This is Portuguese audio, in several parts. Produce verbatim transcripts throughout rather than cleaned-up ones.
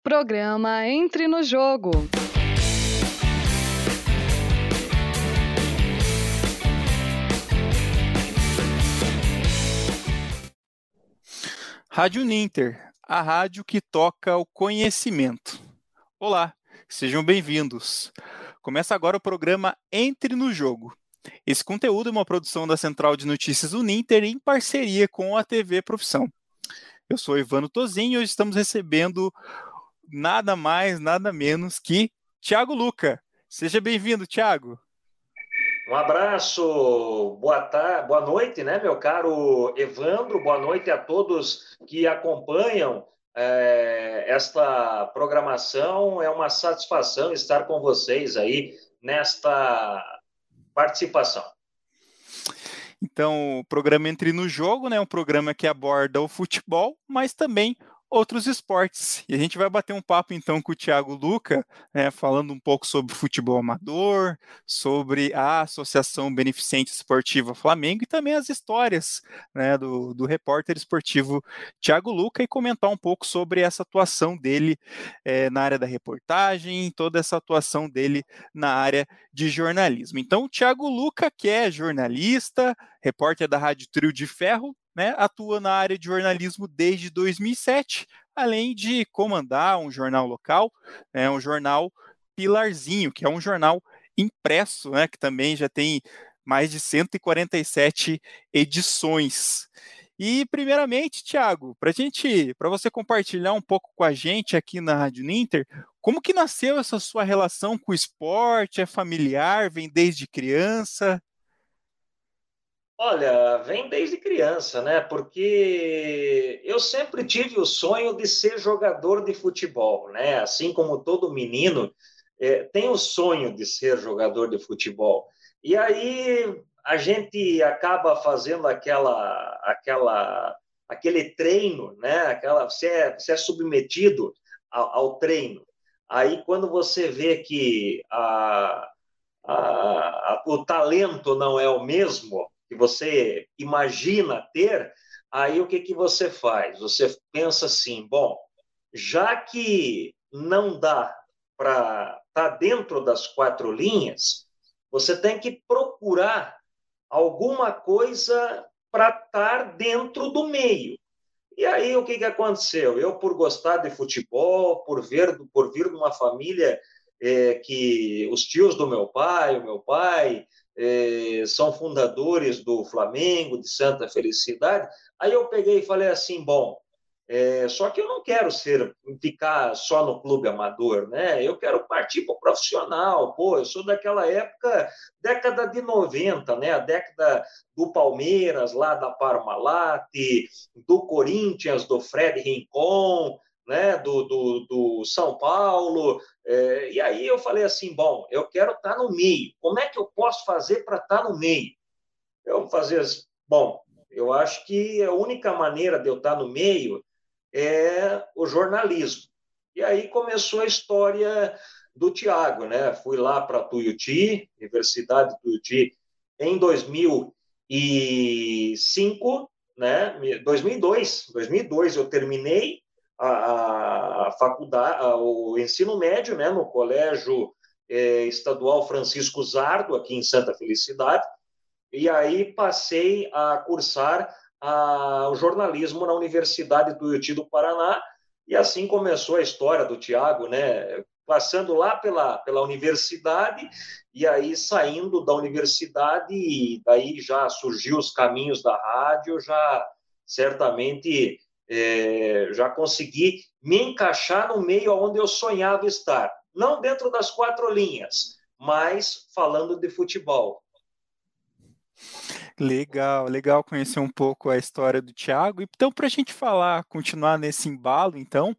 Programa Entre no Jogo. Rádio Uninter, a rádio que toca o conhecimento. Olá, sejam bem-vindos. Começa agora o programa Entre no Jogo. Esse conteúdo é uma produção da Central de Notícias Uninter em parceria com a T V Profissão. Eu sou Ivano Tozinho e hoje estamos recebendo nada mais, nada menos que Thiago Luca. Seja bem-vindo, Thiago. Um abraço, boa tarde, boa noite, né, meu caro Evandro, boa noite a todos que acompanham é, esta programação. É uma satisfação estar com vocês aí nesta participação. Então, o programa Entre no Jogo, né, é um programa que aborda o futebol, mas também outros esportes. E a gente vai bater um papo, então, com o Thiago Luca, né, falando um pouco sobre futebol amador, sobre a Associação Beneficente Esportiva Flamengo e também as histórias, né, do, do repórter esportivo Thiago Luca e comentar um pouco sobre essa atuação dele é, na área da reportagem, toda essa atuação dele na área de jornalismo. Então, o Thiago Luca, que é jornalista, repórter da Rádio Trio de Ferro, né, atua na área de jornalismo desde dois mil e sete, além de comandar um jornal local, né, um jornal Pilarzinho, que é um jornal impresso, né, que também já tem mais de cento e quarenta e sete edições. E, primeiramente, Thiago, para gente, para você compartilhar um pouco com a gente aqui na Rádio Uninter, como que nasceu essa sua relação com o esporte? É familiar? Vem desde criança? Olha, vem desde criança, né? Porque eu sempre tive o sonho de ser jogador de futebol, né? Assim como todo menino é, tem o sonho de ser jogador de futebol. E aí a gente acaba fazendo aquela, aquela, aquele treino, né? Aquela, você é, você é submetido ao, ao treino. Aí quando você vê que a, a, a, o talento não é o mesmo que você imagina ter, aí o que, que você faz? Você pensa assim, bom, já que não dá para estar tá dentro das quatro linhas, você tem que procurar alguma coisa para estar dentro do meio. E aí o que, que aconteceu? Eu, por gostar de futebol, por, ver, por vir de uma família é, que os tios do meu pai, o meu pai, é, são fundadores do Flamengo, de Santa Felicidade, aí eu peguei e falei assim, bom, é, só que eu não quero ser, ficar só no clube amador, né? Eu quero partir para o profissional. Pô, eu sou daquela época, década de noventa, né? A década do Palmeiras, lá da Parmalat, do Corinthians, do Fred Rincon, né? do, do, do São Paulo. É, e aí eu falei assim, bom, eu quero estar no meio. Como é que eu posso fazer para estar no meio? Eu fazer, bom, eu acho que a única maneira de eu estar no meio é o jornalismo. E aí começou a história do Thiago, né? Fui lá para Tuiuti, Universidade de Tuiuti, em dois mil e cinco, né? dois mil e dois, dois mil e dois eu terminei a, a faculdade, a, o ensino médio, né? No Colégio eh, Estadual Francisco Zardo, aqui em Santa Felicidade, e aí passei a cursar a, o jornalismo na Universidade do Tuiuti do Paraná, e assim começou a história do Thiago, né? Passando lá pela, pela universidade, e aí saindo da universidade, e daí já surgiu os caminhos da rádio, já certamente é, já consegui me encaixar no meio onde eu sonhava estar. Não dentro das quatro linhas, mas falando de futebol. Legal, legal conhecer um pouco a história do Thiago. Então, para a gente falar, continuar nesse embalo, então,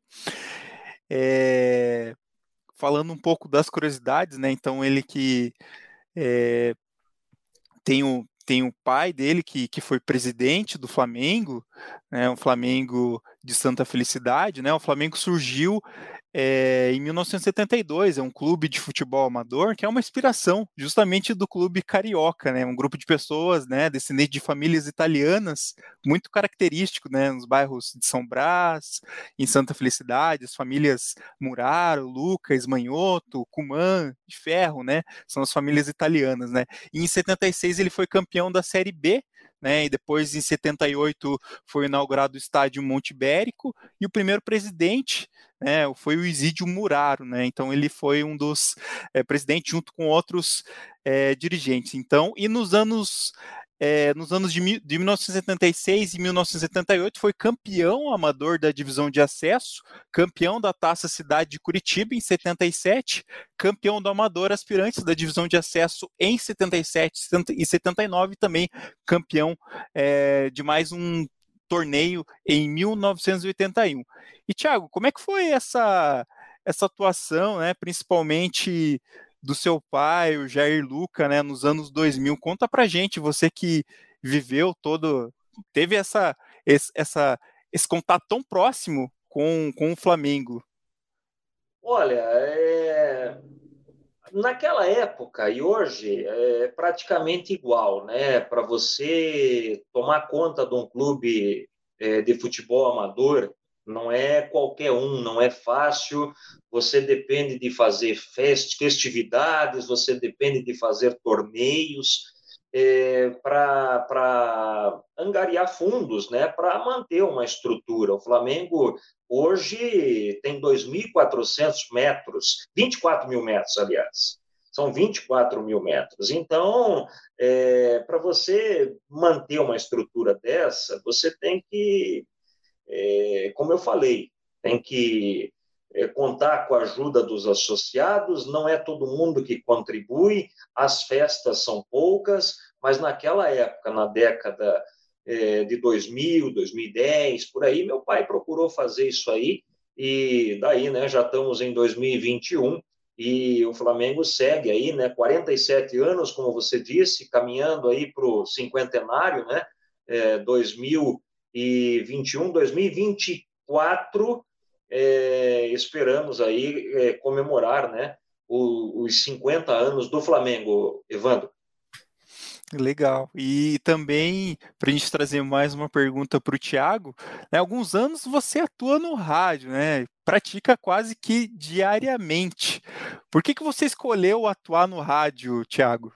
é, falando um pouco das curiosidades, né? Então, ele que é, tem o, tem o pai dele que, que foi presidente do Flamengo, né? O Flamengo de Santa Felicidade, né? O Flamengo surgiu é, em mil novecentos e setenta e dois, é um clube de futebol amador que é uma inspiração justamente do clube carioca, né, um grupo de pessoas, né, descendentes de famílias italianas, muito característico, né, nos bairros de São Brás, em Santa Felicidade, as famílias Muraro, Luca, Esmanhoto, Cumã, de Ferro, né, são as famílias italianas, né, e em setenta e seis ele foi campeão da Série B, né, e depois em setenta e oito foi inaugurado o estádio Monte Ibérico, e o primeiro presidente, né, foi o Isídio Muraro, né, então ele foi um dos é, presidentes junto com outros é, dirigentes. Então, e nos anos é, nos anos de, de mil novecentos e setenta e seis e mil novecentos e setenta e oito foi campeão amador da divisão de acesso, campeão da Taça Cidade de Curitiba em setenta e sete, campeão do amador aspirantes da divisão de acesso em setenta e sete e setenta e nove, também campeão é, de mais um torneio em mil novecentos e oitenta e um. E, Thiago, como é que foi essa, essa atuação, né, principalmente do seu pai, o Jair Luca, né, nos anos dois mil? Conta pra gente, você que viveu todo, teve essa, esse, essa, esse contato tão próximo com, com o Flamengo. Olha, é... naquela época e hoje é praticamente igual, né? Para você tomar conta de um clube é, de futebol amador, não é qualquer um, não é fácil. Você depende de fazer fest, festividades, você depende de fazer torneios é, para angariar fundos, né? Para manter uma estrutura. O Flamengo hoje tem dois mil e quatrocentos metros, vinte e quatro mil metros, aliás. São vinte e quatro mil metros. Então, é, para você manter uma estrutura dessa, você tem que, é, como eu falei, tem que é, contar com a ajuda dos associados, não é todo mundo que contribui, as festas são poucas, mas naquela época, na década é, de dois mil, dois mil e dez, por aí, meu pai procurou fazer isso aí, e daí, né, já estamos em dois mil e vinte e um, e o Flamengo segue aí, né, quarenta e sete anos, como você disse, caminhando aí para o cinquentenário, né, é, dois mil e vinte e um, dois mil e vinte e quatro, é, esperamos aí é, comemorar, né, o, os cinquenta anos do Flamengo, Evandro. Legal. E também, para a gente trazer mais uma pergunta para o Thiago, né, alguns anos você atua no rádio, né? Pratica quase que diariamente. Por que que você escolheu atuar no rádio, Thiago?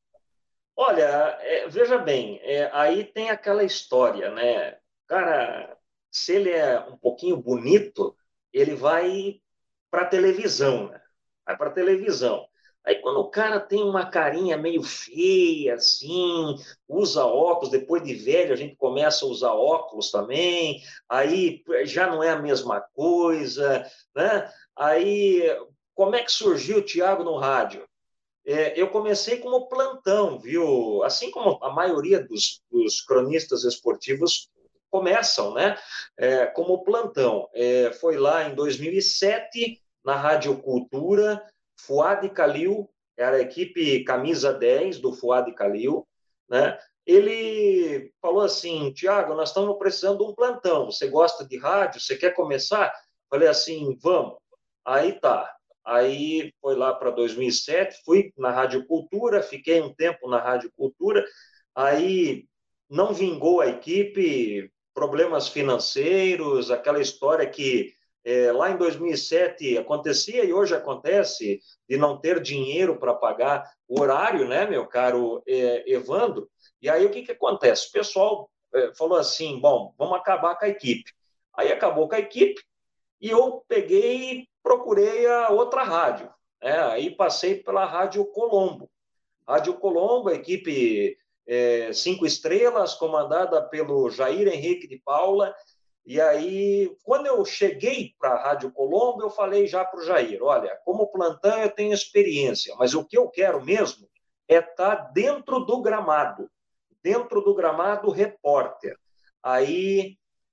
Olha, é, veja bem, é, aí tem aquela história, né? Cara, se ele é um pouquinho bonito, ele vai para televisão, né? Vai para televisão. Aí quando o cara tem uma carinha meio feia, assim, usa óculos, depois de velho a gente começa a usar óculos também, aí já não é a mesma coisa, né? Aí como é que surgiu o Thiago no rádio? É, eu comecei como plantão, viu? Assim como a maioria dos, dos cronistas esportivos começam, né? É, como plantão. É, foi lá em dois mil e sete, na Rádio Cultura, Fuad Kalil, era a equipe camisa dez do Fuad Kalil, né? Ele falou assim, Tiago, nós estamos precisando de um plantão, você gosta de rádio, você quer começar? Falei assim, vamos. Aí tá. Aí foi lá para dois mil e sete, fui na Rádio Cultura, fiquei um tempo na Rádio Cultura, aí não vingou a equipe, problemas financeiros, aquela história que é, lá em dois mil e sete acontecia e hoje acontece, de não ter dinheiro para pagar o horário, né, meu caro é, Evandro? E aí o que, que acontece? O pessoal é, falou assim, bom, vamos acabar com a equipe. Aí acabou com a equipe e eu peguei procurei a outra rádio. Né? Aí passei pela Rádio Colombo. Rádio Colombo, equipe é, cinco estrelas, comandada pelo Jair Henrique de Paula. E aí, quando eu cheguei para a Rádio Colombo, eu falei já para o Jair, olha, como plantão eu tenho experiência, mas o que eu quero mesmo é estar dentro do gramado, dentro do gramado repórter. Aí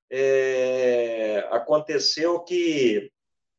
é, aconteceu que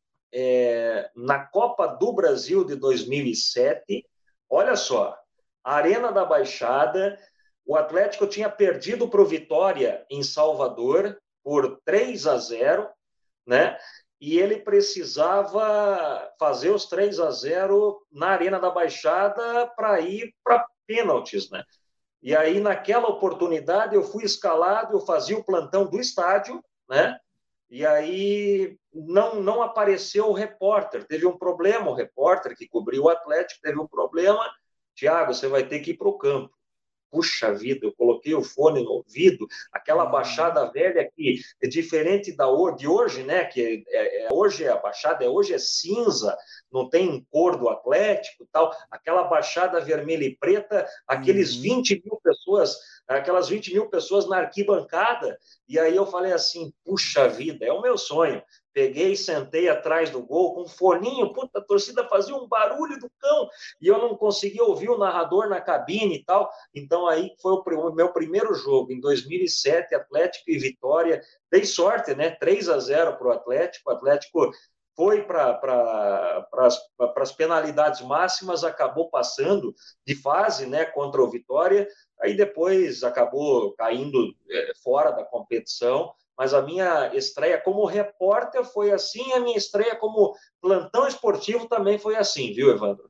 É, na Copa do Brasil de dois mil e sete, olha só, a Arena da Baixada, o Atlético tinha perdido para o Vitória em Salvador por três a zero, né? e ele precisava fazer os três a zero na Arena da Baixada para ir para pênaltis, né? E aí, naquela oportunidade, eu fui escalado, eu fazia o plantão do estádio, né? E aí não, não apareceu o repórter, teve um problema, o repórter que cobriu o Atlético teve um problema. Tiago, você vai ter que ir para o campo. Puxa vida, eu coloquei o fone no ouvido, aquela baixada velha que é diferente da de hoje, né? Que é, é, hoje a baixada é, hoje é cinza, não tem cor do Atlético, tal. Aquela baixada vermelha e preta, aqueles Uhum. vinte mil pessoas, aquelas vinte mil pessoas na arquibancada. E aí eu falei assim, puxa vida, é o meu sonho. Peguei, sentei atrás do gol com um foninho, puta, a torcida fazia um barulho do cão, e eu não conseguia ouvir o narrador na cabine e tal. Então aí foi o meu primeiro jogo, em dois mil e sete, Atlético e Vitória. Dei sorte, né? três a zero para o Atlético. O Atlético foi para pra, as penalidades máximas, acabou passando de fase, né, contra o Vitória. Aí depois acabou caindo é, fora da competição. Mas a minha estreia como repórter foi assim, a minha estreia como plantão esportivo também foi assim, viu, Evandro?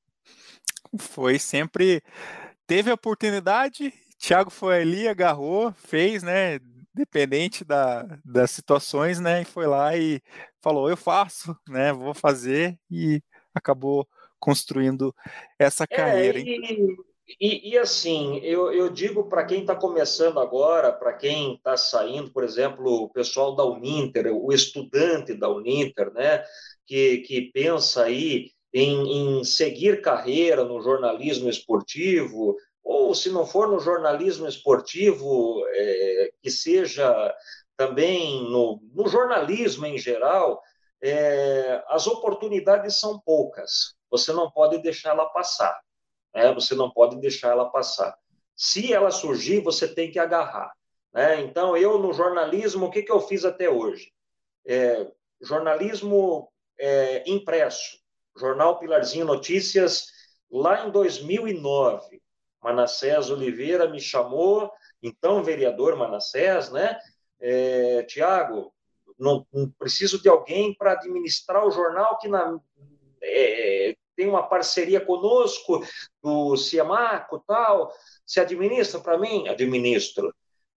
Foi sempre, teve a oportunidade, Thiago foi ali, agarrou, fez, né, dependente da, das situações, né, e foi lá e falou, eu faço, né, vou fazer, e acabou construindo essa É, carreira, hein? e, e, e assim, eu, eu digo para quem está começando agora, para quem está saindo, por exemplo, o pessoal da Uninter, o estudante da Uninter, né, que, que pensa aí em, em seguir carreira no jornalismo esportivo, ou se não for no jornalismo esportivo, é, que seja também no, no jornalismo em geral, é, as oportunidades são poucas. Você não pode deixar ela passar. Né? Você não pode deixar ela passar. Se ela surgir, você tem que agarrar. Né? Então, eu no jornalismo, o que, que eu fiz até hoje? É, jornalismo é, impresso, Jornal Pilarzinho Notícias, lá em dois mil e nove, Manassés Oliveira me chamou, então vereador Manassés, né? É, Tiago, não, não preciso de alguém para administrar o jornal que na, é, tem uma parceria conosco, do Ciamaco tal, se administra para mim? Administro.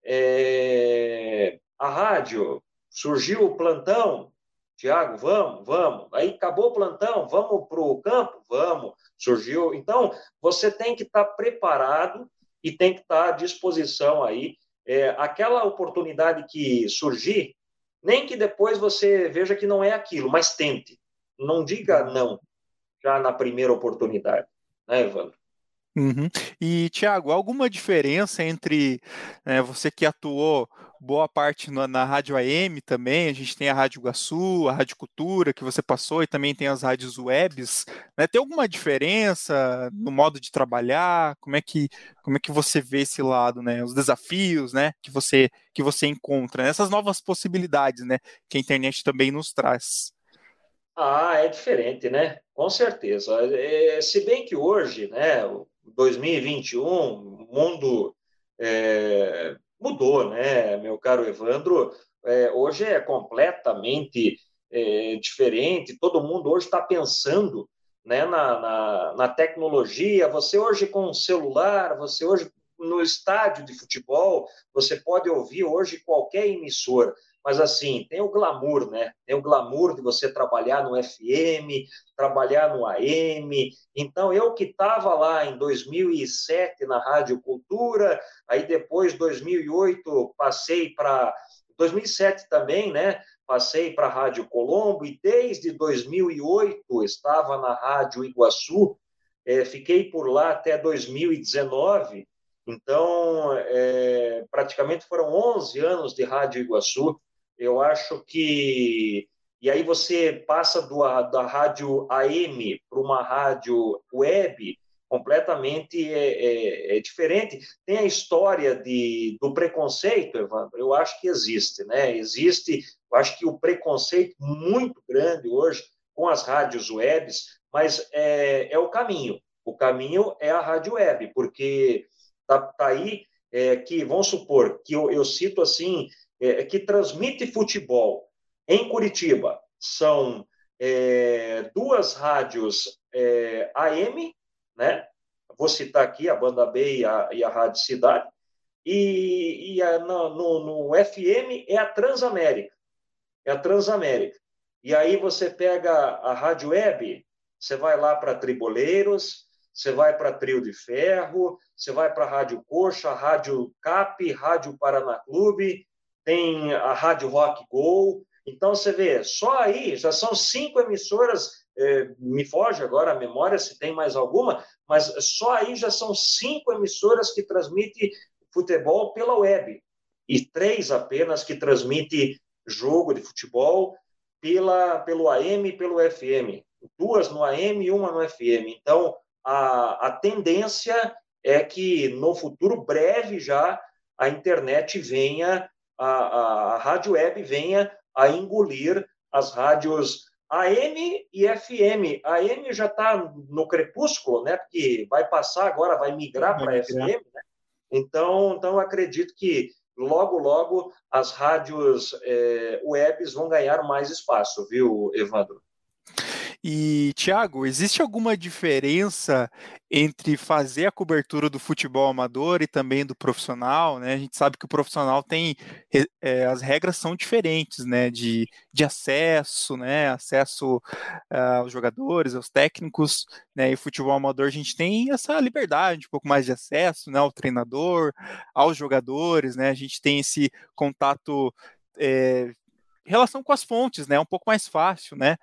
É, a rádio, surgiu o plantão, Tiago, vamos, vamos. Aí acabou o plantão, vamos para o campo? Vamos. Surgiu. Então, você tem que estar preparado e tem que estar à disposição aí. É, aquela oportunidade que surgir, nem que depois você veja que não é aquilo, mas tente. Não diga não já na primeira oportunidade. Né, Evandro? Uhum. E, Thiago, alguma diferença entre né, você que atuou boa parte na, na Rádio A M também, a gente tem a Rádio Iguaçu, a Rádio Cultura que você passou e também tem as rádios webs, né? Tem alguma diferença no modo de trabalhar? Como é que, como é que você vê esse lado, né? Os desafios, né, que você, que você encontra, né? Essas novas possibilidades, né, que a internet também nos traz. Ah, é diferente, né? Com certeza. É, se bem que hoje, né, dois mil e vinte e um, o mundo é, mudou, né, meu caro Evandro? É, hoje é completamente é, diferente. Todo mundo hoje está pensando, né, na, na, na tecnologia. Você hoje com o celular, você hoje no estádio de futebol, você pode ouvir hoje qualquer emissora. Mas, assim, tem o glamour, né? Tem o glamour de você trabalhar no F M, trabalhar no A M. Então, eu que estava lá em dois mil e sete na Rádio Cultura, aí depois, dois mil e oito, passei para... dois mil e sete também, né? Passei para a Rádio Colombo e desde dois mil e oito estava na Rádio Iguaçu, é, fiquei por lá até dois mil e dezenove. Então, é, praticamente foram onze anos de Rádio Iguaçu. Eu acho que. E aí você passa do, da rádio A M para uma rádio web, completamente é, é, é, diferente. Tem a história de, do preconceito, Evandro, eu acho que existe, né? Existe, eu acho que o preconceito muito grande hoje com as rádios webs, mas é, é o caminho. O caminho é a rádio web, porque tá, tá aí é, que, vamos supor, que eu, eu cito assim, é, que transmite futebol em Curitiba, são é, duas rádios é, A M, né? Vou citar aqui a Banda B e a, e a Rádio Cidade, e, e a, no, no, no F M é a Transamérica, é a Transamérica. E aí você pega a Rádio Web, você vai lá para Triboleiros, você vai para Trio de Ferro, você vai para a Rádio Coxa, a Rádio Cap, Rádio Paraná Clube, tem a Rádio Rock Go. Então, você vê, só aí já são cinco emissoras, eh, me foge agora a memória se tem mais alguma, mas só aí já são cinco emissoras que transmitem futebol pela web e três apenas que transmitem jogo de futebol pela, pelo A M e pelo F M. Duas no A M e uma no F M. Então, a, a tendência é que no futuro breve já a internet venha, a, a, a rádio web venha a engolir as rádios A M e F M. A M já está no crepúsculo, né? Porque vai passar agora, vai migrar para F M, né? Então, então, acredito que logo, logo as rádios é, webs vão ganhar mais espaço, viu, Evandro? E, Thiago, existe alguma diferença entre fazer a cobertura do futebol amador e também do profissional, né? A gente sabe que o profissional tem, é, as regras são diferentes, né? De, de acesso, né? Acesso uh, aos jogadores, aos técnicos, né? E o futebol amador a gente tem essa liberdade, um pouco mais de acesso, né? Ao treinador, aos jogadores, né? A gente tem esse contato, é, relação com as fontes, né? Um pouco mais fácil, né?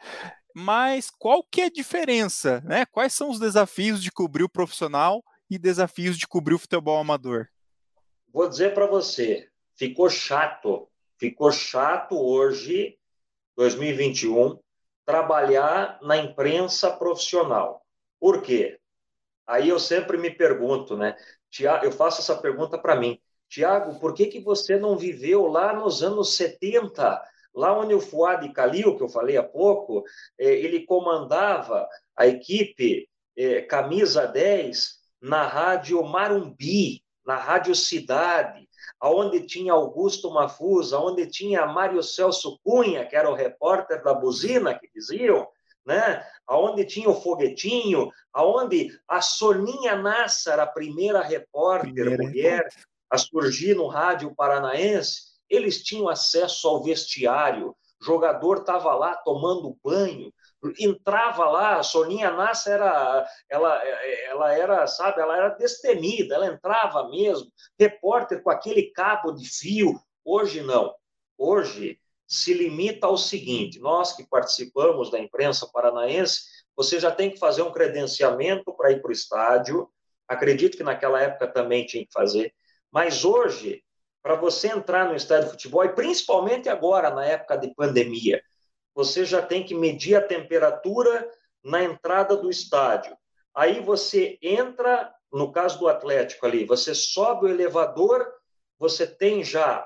Mas qual que é a diferença, né? Quais são os desafios de cobrir o profissional e desafios de cobrir o futebol amador? Vou dizer para você, ficou chato, ficou chato hoje, dois mil e vinte e um, trabalhar na imprensa profissional. Por quê? Aí eu sempre me pergunto, né? Tiago, eu faço essa pergunta para mim. Tiago, por que, que você não viveu lá nos anos setenta? Lá onde o Fuad Khalil, que eu falei há pouco, ele comandava a equipe Camisa dez na Rádio Marumbi, na Rádio Cidade, onde tinha Augusto Mafusa, onde tinha Mário Celso Cunha, que era o repórter da buzina, que diziam, né? Aonde tinha o Foguetinho, aonde a Soninha Nassar, a primeira repórter primeira mulher, repórter. a surgir no rádio paranaense, eles tinham acesso ao vestiário, o jogador estava lá tomando banho, entrava lá, a Soninha Nassar era, ela, ela era, sabe, ela era destemida, ela entrava mesmo, repórter com aquele cabo de fio. Hoje não, hoje se limita ao seguinte: nós que participamos da imprensa paranaense, você já tem que fazer um credenciamento para ir para o estádio, acredito que naquela época também tinha que fazer, mas hoje, para você entrar no estádio de futebol, e principalmente agora, na época de pandemia, você já tem que medir a temperatura na entrada do estádio. Aí você entra, no caso do Atlético ali, você sobe o elevador, você tem já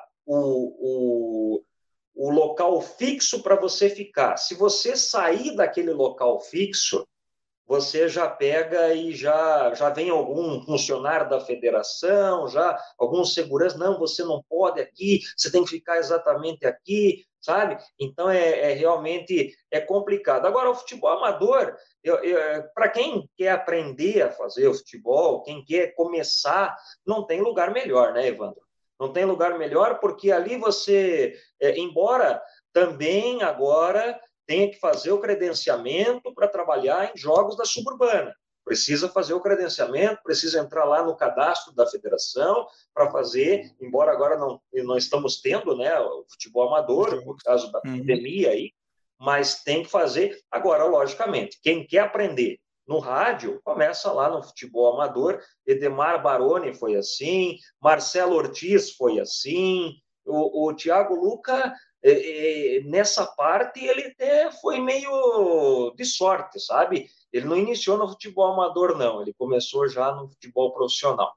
o, o, o local fixo para você ficar. Se você sair daquele local fixo, você já pega e já, já vem algum funcionário da federação, já algum segurança, não, você não pode aqui, você tem que ficar exatamente aqui, sabe? Então, é, é realmente é complicado. Agora, o futebol amador, para quem quer aprender a fazer o futebol, quem quer começar, não tem lugar melhor, né, Evandro? Não tem lugar melhor, porque ali você, é, embora também agora tenha que fazer o credenciamento para trabalhar em jogos da suburbana. Precisa fazer o credenciamento, precisa entrar lá no cadastro da federação para fazer, embora agora não, não estamos tendo, né, o futebol amador, por causa da uhum. pandemia aí, mas tem que fazer. Agora, logicamente, quem quer aprender no rádio, começa lá no futebol amador. Edemar Baroni foi assim, Marcelo Ortiz foi assim, o, o Thiago Luca... E, e, nessa parte ele até foi meio de sorte, sabe? Ele não iniciou no futebol amador, não. Ele começou já no futebol profissional.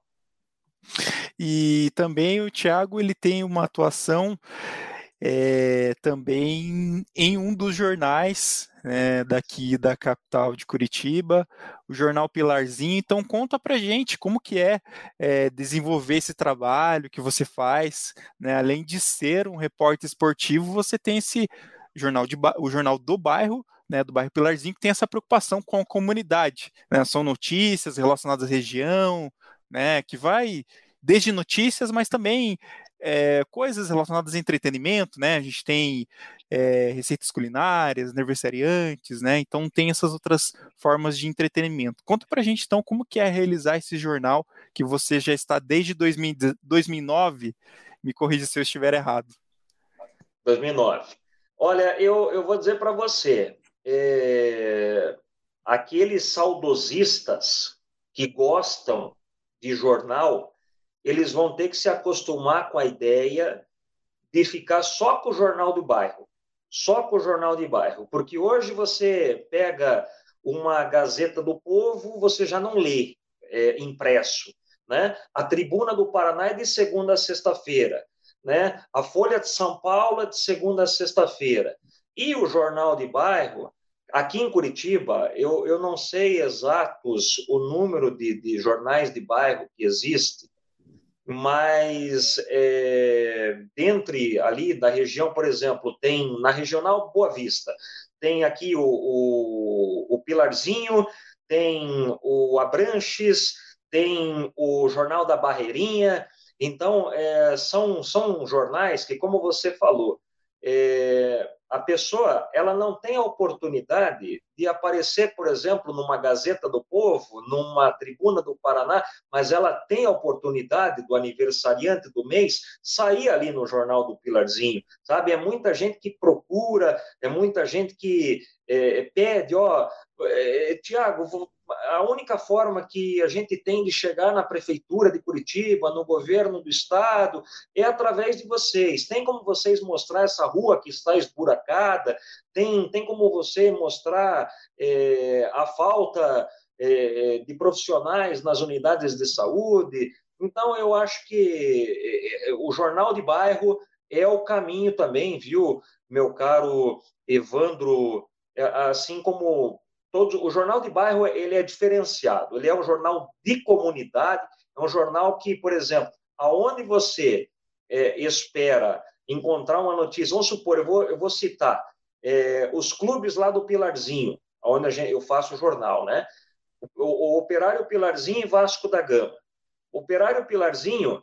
E também o Thiago, ele tem uma atuação é, também em um dos jornais, né, daqui da capital de Curitiba, o Jornal Pilarzinho. Então conta pra gente como que é, é desenvolver esse trabalho que você faz, né? Além de ser um repórter esportivo, você tem esse jornal, de, o jornal do bairro, né, do bairro Pilarzinho, que tem essa preocupação com a comunidade, né? São notícias relacionadas à região, né, que vai desde notícias, mas também é, coisas relacionadas a entretenimento, né? A gente tem é, receitas culinárias, aniversariantes, né? Então tem essas outras formas de entretenimento. Conta pra gente, então, como que é realizar esse jornal que você já está desde dois mil e nove, me corrija se eu estiver errado. dois mil e nove. Olha, eu, eu vou dizer para você, é, aqueles saudosistas que gostam de jornal, eles vão ter que se acostumar com a ideia de ficar só com o jornal do bairro, só com o jornal de bairro, porque hoje você pega uma Gazeta do Povo, você já não lê é, impresso, né? A Tribuna do Paraná é de segunda a sexta-feira, né? A Folha de São Paulo é de segunda a sexta-feira. E o jornal de bairro, aqui em Curitiba, eu, eu não sei exatos o número de, de jornais de bairro que existe, mas é, dentre ali da região, por exemplo, tem na Regional Boa Vista, tem aqui o, o, o Pilarzinho, tem o Abranches, tem o Jornal da Barreirinha. Então, é, são, são jornais que, como você falou, é, a pessoa ela não tem a oportunidade de aparecer, por exemplo, numa Gazeta do Povo, numa Tribuna do Paraná, mas ela tem a oportunidade do aniversariante do mês sair ali no Jornal do Pilarzinho, sabe? É muita gente que procura, é muita gente que é, pede, ó, é, Tiago, a única forma que a gente tem de chegar na Prefeitura de Curitiba, no governo do Estado, é através de vocês. Tem como vocês mostrar essa rua que está esburacada? Tem, tem como você mostrar é, a falta é, de profissionais nas unidades de saúde? Então, eu acho que é, o Jornal de Bairro é o caminho também, viu, meu caro Evandro? É, assim como todo, o Jornal de Bairro ele é diferenciado, ele é um jornal de comunidade, é um jornal que, por exemplo, aonde você é, espera encontrar uma notícia, vamos supor, eu vou, eu vou citar é, os clubes lá do Pilarzinho, onde a gente, eu faço o jornal, né? O, o Operário Pilarzinho e Vasco da Gama. O Operário Pilarzinho,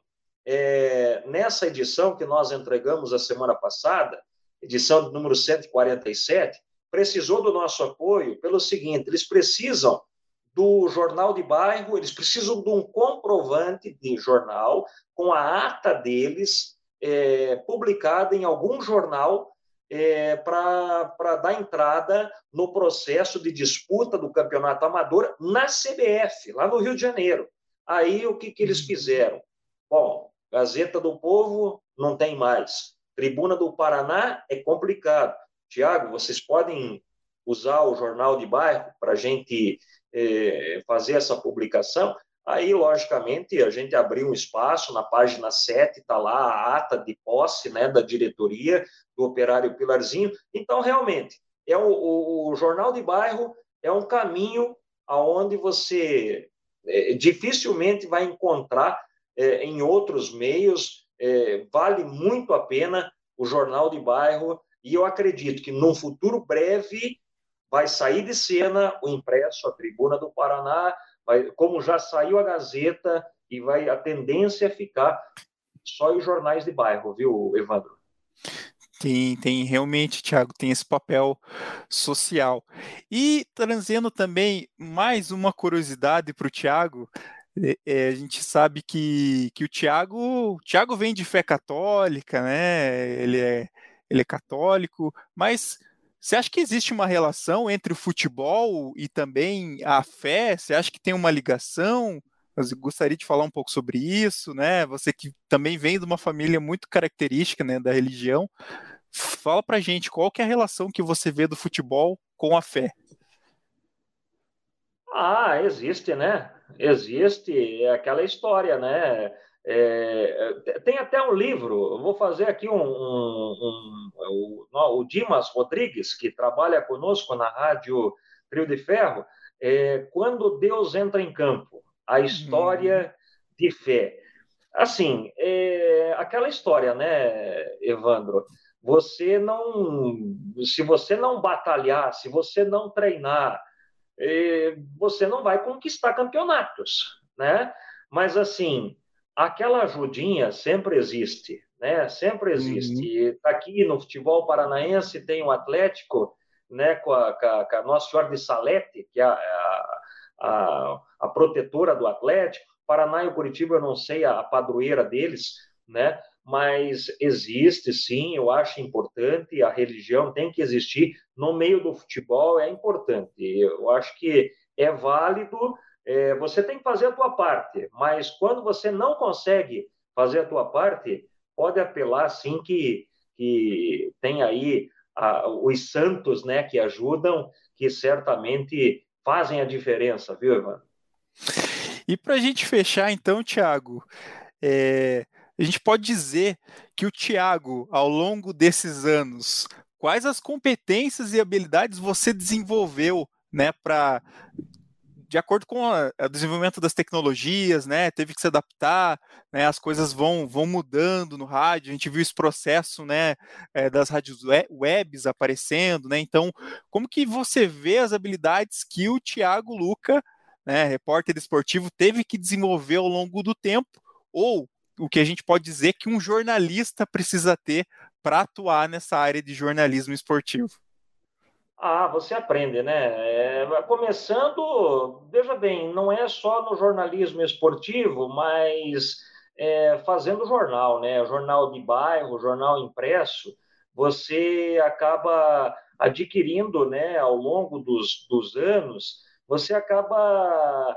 é, nessa edição que nós entregamos a semana passada, edição número cento e quarenta e sete, precisou do nosso apoio pelo seguinte: eles precisam do jornal de bairro, eles precisam de um comprovante de jornal com a ata deles é, publicada em algum jornal é, para dar entrada no processo de disputa do campeonato amador na C B F, lá no Rio de Janeiro. Aí o que, que eles fizeram? Bom, Gazeta do Povo não tem mais. Tribuna do Paraná é complicado. Tiago, vocês podem usar o jornal de bairro para a gente eh, fazer essa publicação? Aí, logicamente, a gente abriu um espaço, na página sete está lá a ata de posse, né, da diretoria do Operário Pilarzinho. Então, realmente, é o, o, o jornal de bairro é um caminho aonde você eh, dificilmente vai encontrar eh, em outros meios. Eh, vale muito a pena o jornal de bairro. E eu acredito que, num futuro breve, vai sair de cena o impresso, a Tribuna do Paraná, vai, como já saiu a Gazeta, e vai, a tendência é ficar só os jornais de bairro, viu, Evandro? Tem, tem realmente, Thiago, tem esse papel social. E trazendo também mais uma curiosidade para o Thiago, é, a gente sabe que, que o Thiago, o Thiago vem de fé católica, né? Ele é ele é católico, mas você acha que existe uma relação entre o futebol e também a fé? Você acha que tem uma ligação? Eu gostaria de falar um pouco sobre isso, né? Você que também vem de uma família muito característica, né, da religião. Fala pra gente qual que é a relação que você vê do futebol com a fé. Ah, existe, né? Existe, é aquela história, né? É, tem até um livro, eu vou fazer aqui um, um, um o, o Dimas Rodrigues, que trabalha conosco na Rádio Trio de Ferro, é, Quando Deus Entra em Campo, a história hum. de fé. Assim, é, aquela história, né, Evandro? você não, se você não batalhar, se você não treinar, você não vai conquistar campeonatos, né? Mas, assim, aquela ajudinha sempre existe, né? Sempre existe. Uhum. E aqui no futebol paranaense tem o Atlético, né, com a, com a, com a Nossa Senhora de Salete, que é a, a, a, a protetora do Atlético. Paraná e o Curitiba, eu não sei a, a padroeira deles, né? Mas existe, sim, eu acho importante, a religião tem que existir no meio do futebol, é importante. Eu acho que é válido, é, você tem que fazer a tua parte, mas quando você não consegue fazer a tua parte, pode apelar, sim, que, que tem aí a, os santos, né, que ajudam, que certamente fazem a diferença, viu, Ivan? E para a gente fechar, então, Thiago, é, a gente pode dizer que o Thiago, ao longo desses anos, quais as competências e habilidades você desenvolveu, né, para, de acordo com o desenvolvimento das tecnologias, né, teve que se adaptar, né, as coisas vão, vão mudando no rádio, a gente viu esse processo, né, é, das rádios webs aparecendo, né, então, como que você vê as habilidades que o Thiago Luca, né, repórter esportivo, teve que desenvolver ao longo do tempo, ou o que a gente pode dizer que um jornalista precisa ter para atuar nessa área de jornalismo esportivo? Ah, você aprende, né? É, começando, veja bem, não é só no jornalismo esportivo, mas é, fazendo jornal, né? Jornal de bairro, jornal impresso, você acaba adquirindo, né, ao longo dos, dos anos, você acaba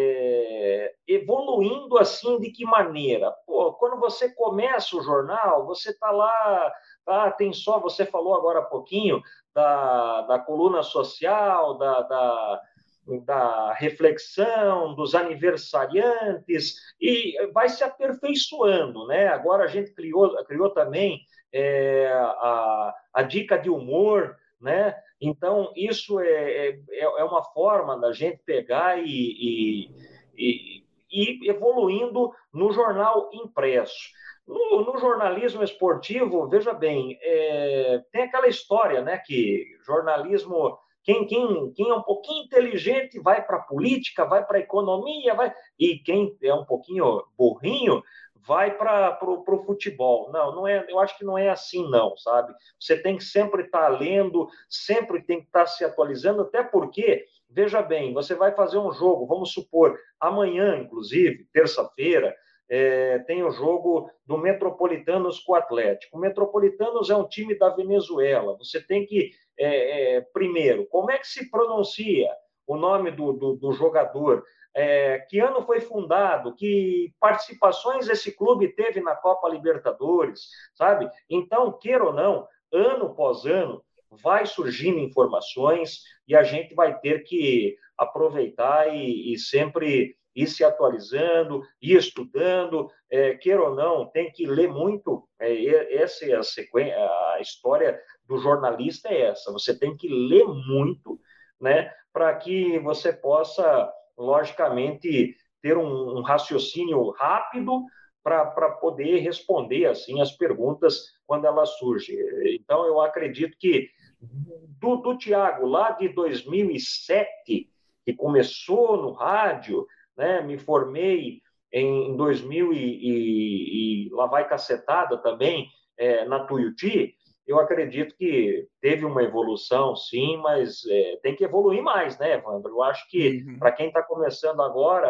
é, evoluindo assim de que maneira? Pô, quando você começa o jornal, você está lá, tá, tem só, você falou agora há pouquinho, da, da coluna social, da, da, da reflexão, dos aniversariantes, e vai se aperfeiçoando, né? Agora a gente criou, criou também é, a, a dica de humor, né? Então, isso é, é, é uma forma da gente pegar e, e, e, e evoluindo no jornal impresso. No, no, jornalismo esportivo, veja bem, é, tem aquela história, né, que jornalismo, quem, quem, quem é um pouquinho inteligente vai para a política, vai para a economia, vai, e quem é um pouquinho burrinho vai para o futebol. Não, não é, eu acho que não é assim, não, sabe? Você tem que sempre estar tá lendo, sempre tem que estar tá se atualizando, até porque, veja bem, você vai fazer um jogo, vamos supor, amanhã, inclusive, terça-feira, É, tem o jogo do Metropolitanos com o Atlético. O Metropolitanos é um time da Venezuela. Você tem que, é, é, primeiro, como é que se pronuncia o nome do, do, do jogador? É, que ano foi fundado? Que participações esse clube teve na Copa Libertadores? Sabe? Então, queira ou não, ano após ano, vai surgindo informações e a gente vai ter que aproveitar e, e sempre ir se atualizando, ir estudando, é, queira ou não, tem que ler muito. É, essa é a sequência, a história do jornalista é essa. Você tem que ler muito, né, para que você possa, logicamente, ter um, um raciocínio rápido para poder responder assim as perguntas quando elas surgem. Então, eu acredito que do, do Thiago, lá de dois mil e sete, que começou no rádio, né? Me formei em dois mil e, e, e lá vai cacetada também, é, na Tuiuti. Eu acredito que teve uma evolução, sim, mas é, tem que evoluir mais, né, Evandro? Eu acho que Uhum. para quem está começando agora,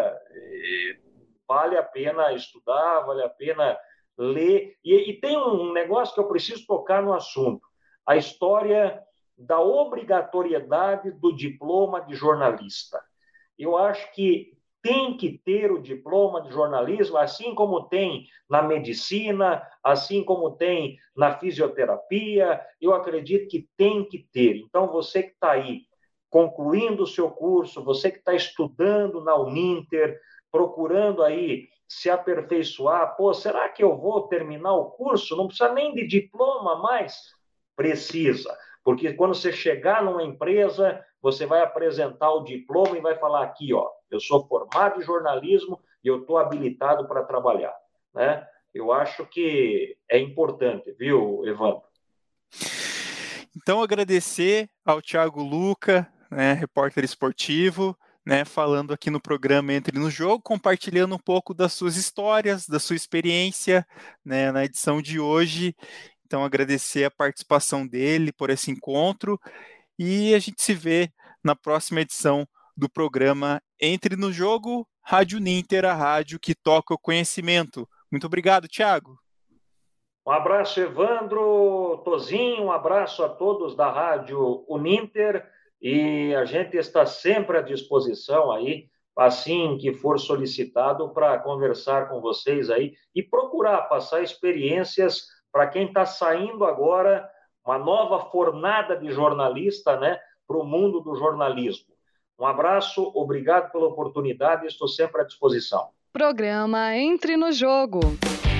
é, vale a pena estudar, vale a pena ler. E, e tem um negócio que eu preciso tocar no assunto: a história da obrigatoriedade do diploma de jornalista. Eu acho que tem que ter o diploma de jornalismo, assim como tem na medicina, assim como tem na fisioterapia, eu acredito que tem que ter. Então, você que está aí concluindo o seu curso, você que está estudando na Uninter, procurando aí se aperfeiçoar, pô, será que eu vou terminar o curso? Não precisa nem de diploma mais? Precisa, porque quando você chegar numa empresa, você vai apresentar o diploma e vai falar aqui, ó, eu sou formado em jornalismo e eu estou habilitado para trabalhar, né? Eu acho que é importante, viu, Evandro? Então, agradecer ao Thiago Luca, né, repórter esportivo, né, falando aqui no programa Entre no Jogo, compartilhando um pouco das suas histórias, da sua experiência, né, na edição de hoje. Então, agradecer a participação dele por esse encontro e a gente se vê na próxima edição do programa Entre no Jogo, Rádio Ninter, a rádio que toca o conhecimento. Muito obrigado, Thiago. Um abraço, Evandro, Tozinho, um abraço a todos da Rádio Uninter e a gente está sempre à disposição aí, assim que for solicitado, para conversar com vocês aí e procurar passar experiências para quem está saindo agora, uma nova fornada de jornalista, né, para o mundo do jornalismo. Um abraço, obrigado pela oportunidade, estou sempre à disposição. Programa Entre no Jogo.